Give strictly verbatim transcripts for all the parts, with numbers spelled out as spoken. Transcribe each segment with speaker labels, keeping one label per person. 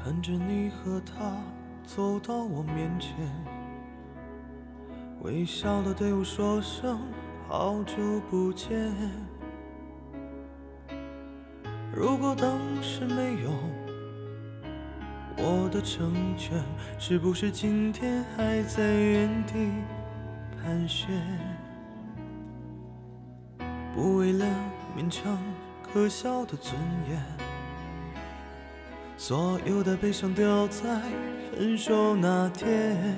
Speaker 1: 看着你和他走到我面前，微笑地对我说声好久不见。如果当时没有我的成全，是不是今天还在原地盘旋？不为了勉强可笑的尊严，所有的悲伤丢在分手那天，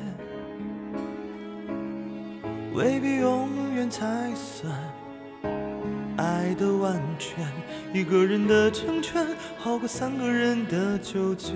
Speaker 1: 未必永远才算爱的完全。一个人的成全好过三个人的纠结。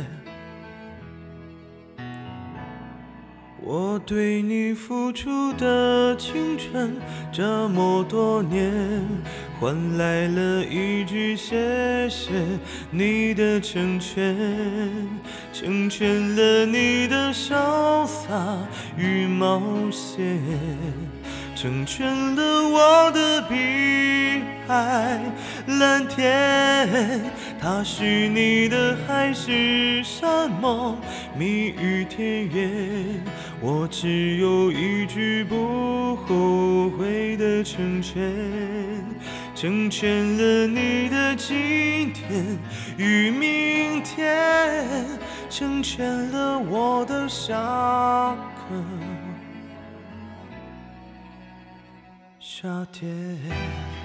Speaker 1: 我对你付出的青春这么多年，换来了一句谢谢你的成全，成全了你的潇洒与冒险，成全了我的碧海蓝天。它是你的海誓山盟蜜语甜言，我只有一句不后悔的成全，成全了你的今天与明天，成全了我的下个夏天。